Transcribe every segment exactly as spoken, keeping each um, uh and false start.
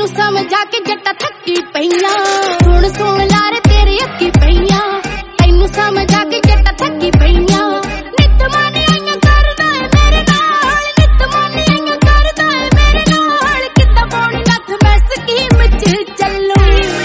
ਤੈਨੂੰ ਸਮਝਾ ਕੇ ਜੱਟਾ ਥੱਕੀ ਪਈਆਂ ਸੁਣ ਸੁਣ ਯਾਰ ਤੇਰੇ ਅੱਕੀ ਪਈਆਂ ਤੈਨੂੰ ਸਮਝਾ ਕੇ ਜੱਟਾ ਥੱਕੀ ਪਈਆਂ ਨਿਤ ਮਾਨੀ ਆਈਆਂ ਕਰਦਾ ਏ ਮੇਰੇ ਨਾਲ ਨਿਤ ਮਾਨੀ ਆਈਆਂ ਕਰਦਾ ਏ ਮੇਰੇ ਨਾਲ ਕਿੱਦਾਂ ਪਾਉਣੀ ਨੱਥ ਮੈਂ ਸਕੀਮ ਚ ਚੱਲੂ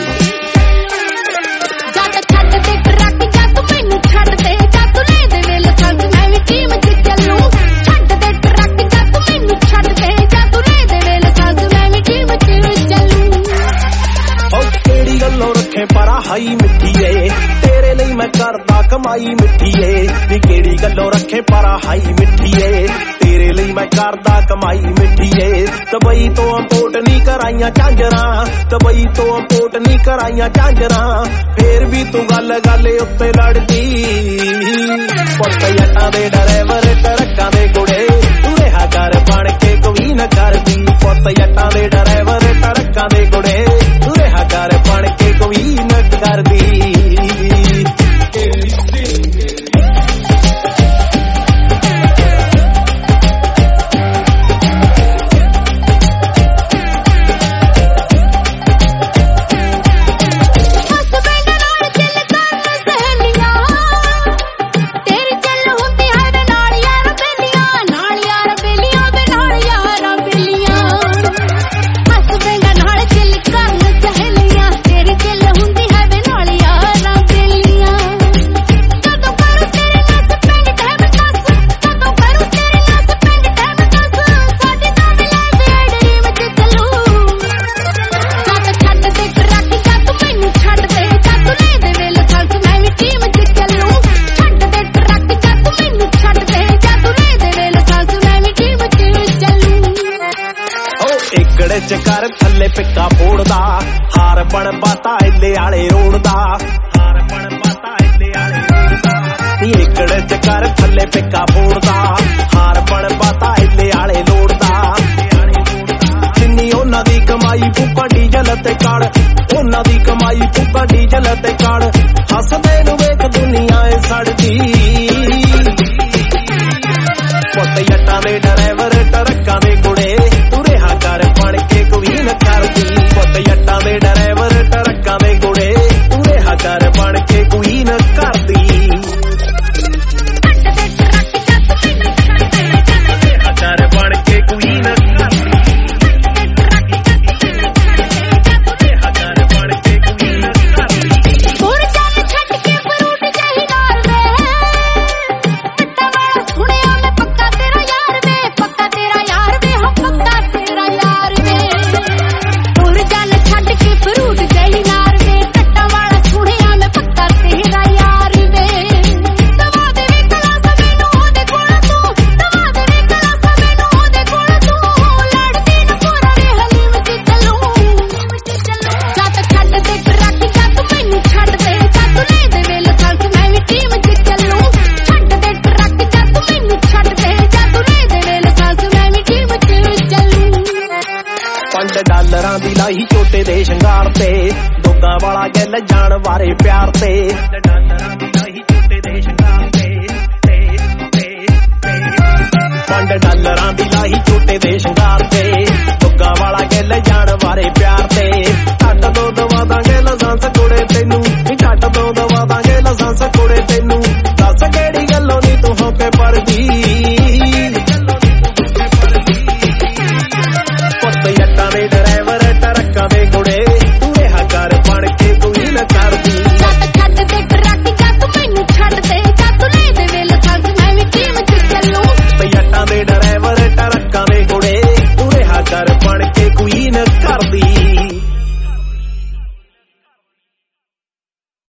ਜੱਟ ਛੱਡ ਦੇ ਟਰੱਕ ਜਾ ਤੂੰ ਮੈਨੂੰ ਛੱਡ ਦੇ ਜਾ ਤੂੰ ਲੈ ਦੇ ਵੇਲ ਸੰਗ ਮੈਂ ਵੀ ਟੀਮ ਚ ਚੱਲੂ ਛੱਡ ਦੇ ਟਰੱਕ ਜਾ ਤੂੰ ਮੈਨੂੰ ਛੱਡ ਦੇ ਜਾ ਤੂੰ ਲੈ ਦੇ ਵੇਲ ਸੰਗ ਮੈਂ ਵੀ ਟੀਮ ਚ ਚੱਲੂ ਉਹ ਕਿਹੜੀ ਗੱਲੋਂ ਰੱਖੇ ਪਰਾ ਹਾਈ ਮਿੱਠੀ ਏ ਤੇਰੇ ਲਈ ਮੈਂ ਕਰਦਾ ਕਮਾਈ ਮਿੱਠੀ ਏ ਨੀ ਕਿਹੜੀ ਗੱਲੋਂ ਰੱਖੇ ਪਰਾ ਹਾਈ ਮਿੱਠੀ ਏ ਤੇਰੇ ਲਈ ਮੈਂ ਕਰਦਾ ਕਮਾਈ ਮਿੱਠੀ ਏ ਦੁਬਈ ਤੋਂ ਇੰਪੋਰਟ ਨਹੀਂ ਕਰਾਈਆਂ ਝਾਂਜਰਾਂ ਦੁਬਈ ਤੋਂ ਇੰਪੋਰਟ ਨਹੀਂ ਕਰਾਈਆਂ ਝਾਂਜਰਾਂ ਫੇਰ ਵੀ ਤੂੰ ਗੱਲ ਗੱਲ ਉੱਤੇ ਲੜਦੀ ਪੁੱਤ ਜੱਟਾਂ ਦੇ ਡਰਾਈਵਰ ਟਰੱਕਾਂ ਦੇ ਗੁੜੇ ਤੂੰ ਰਿਹਾ ਕਰ ਬਣ ਕੇ ਕੋਈ ਨਾ ਕਰਦੀ ਪੁੱਤ ਜੱਟਾਂ ਦੇ ਡਰਾਈਵਰ ਟਰੱਕਾਂ ਦੇ ਗੁੜੇ ਤੂੰ ਰਿਹਾ ਕਰ ਬਣ ਕੇ ਕੋਈ ਨਾ ਕਰਦੀ ਚ ਕਰ ਥੱਲੇ ਪਿੱਕਾ ਫੋੜਦਾ ਹਾਰ ਬਣ ਬਾਤਾ ਇੱਲੇ ਆਲੇ ਰੋੜਦਾ ਹਾਰ ਬਣ ਬਾਤਾ ਇੱਲੇ ਆਲੇ ਰੋੜਦਾ ਨੀ ਏਕੜ ਚ ਕਰ ਥੱਲੇ ਪਿੱਕਾ ਫੋੜਦਾ ਹਾਰ ਬਣ ਬਾਤਾ ਇੱਲੇ ਆਲੇ ਲੋੜਦਾ ਜਿੰਨੀ ਉਹਨਾਂ ਦੀ ਕਮਾਈ ਫੂਕਾਂ ਡੀਜ਼ਲ ਤੇ ਕੜ ਉਹਨਾਂ ਦੀ ਕਮਾਈ ਫੂਕਾਂ ਡੀਜ਼ਲ ਤੇ ਕੜ ਹੱਸਦੇ ਨੂੰ ਵੇਖ ਦੁਨੀਆ ਏ ਸੜਦੀ ਪੁੱਤ ਜੱਟਾਂ ਦੇ ਡਰਾਈਵਰ ਟਰੱਕਾਂ ਦੇ ਗੁੜੇ ਤੂੰ ਰਿਹਾ ਕਰ ਬਣ ਕੇ ਕੋਈ ਨਾ ਕਰਦੀ ਪੁੱਤ ਜੱਟਾਂ ਦੇ ਡਰਾਈਵਰ ਟਰੱਕਾਂ ਦੇ ਗੁੜੇ ਤੂੰ ਰਿਹਾ ਕਰ ਬਣ ਕੇ ਕੋਈ ਨਾ ਕਰਦੀ ਕਰ ਬਣ ਕੇ ਕੋਈ ਨਾ ਕਰਦੀ ਕਰ ਬਣ ਕੇ ਕੋਈ ਨਾ ਕਰਦੀ ਹੋਰ ਚੱਲ ਛੱਡ ਕੇ ਫਰੂਟ ਜਹੀ ਨਾਲ ਵੇ ਟੱਟਾ ਵਾਲਾ ਸੁਣਿਆ ਮੈਂ ਪੱਕਾ ਤੇਰਾ ਯਾਰ ਵੇ ਪੱਕਾ ਤੇਰਾ ਯਾਰ ਵੇ ਹਾਂ ਪੱਕਾ ਤੇਰਾ ਯਾਰ ਵੇ ਹੋਰ ਚੱਲ ਛੱਡ ਕੇ ਫਰੂਟ ਜਹੀ ਨਾਲ ਵੇ ਟੱਟਾ ਵਾਲਾ ਸੁਣਿਆ ਮੈਂ ਪੱਕਾ ਤੇਰਾ ਯਾਰ ਵੇ ਦਵਾ ਦੇ ਵੇ ਕਲਾਸ ਮੈਨੂੰ ਉਹਦੇ ਕੋਲ ਤੂੰ ਦਵਾ ਦੇ ਵੇ ਕਲਾਸ ਮੈਨੂੰ ਉਹਦੇ ਕੋਲ ਤੂੰ ਲੜਦੀ ਨਾ ਪੂਰਾ ਵੇ ਹਲੀਮ ਚ ਚੱਲੂ ਜੱਟ ਛੱਡ ਦੇ ਟਰੱਕ ਜਾ ਤੂੰ ਮੈਨੂੰ ਛੱਡ ਦੇ ਜਾ ਤੂੰ ਲੈ ਦੇ ਵੇਲ ਸੰਗ ਮੈਂ ਵੀ ਟੀਮ ਚ ਚੱਲੂ ਛੱਡ ਦੇ ਟਰੱਕ ਜਾ ਤੂੰ ਮੈਨੂੰ ਛੱਡ ਦੇ ਜਾ ਤੂੰ ਲੈ ਦੇ ਵੇਲ ਸੰਗ ਮੈਂ ਵੀ ਟੀਮ ਚ ਚੱਲੂ ਪੰਜ ਡਾਲਰਾਂ ਦੀ ਲਾਈ ਛੋਟੇ ਦੇ ਸ਼ਿੰਗਾਰ ਤੇ ਦੋਗਾ ਵਾਲਾ ਗੱਲ ਜਾਣ ਬਾਰੇ ਪਿਆਰ ਤੇ ਡਾਲਰਾਂ ਦੀ ਲਾਈ ਛੋਟੇ ਦੇ ਸ਼ਿੰਗਾਰ ਤੇ ਪੰਜ ਡਾਲਰਾਂ ਦੀ ਲਾਈ ਛੋਟੇ ਦੇ ਸ਼ਿੰਗਾਰ ਤੇ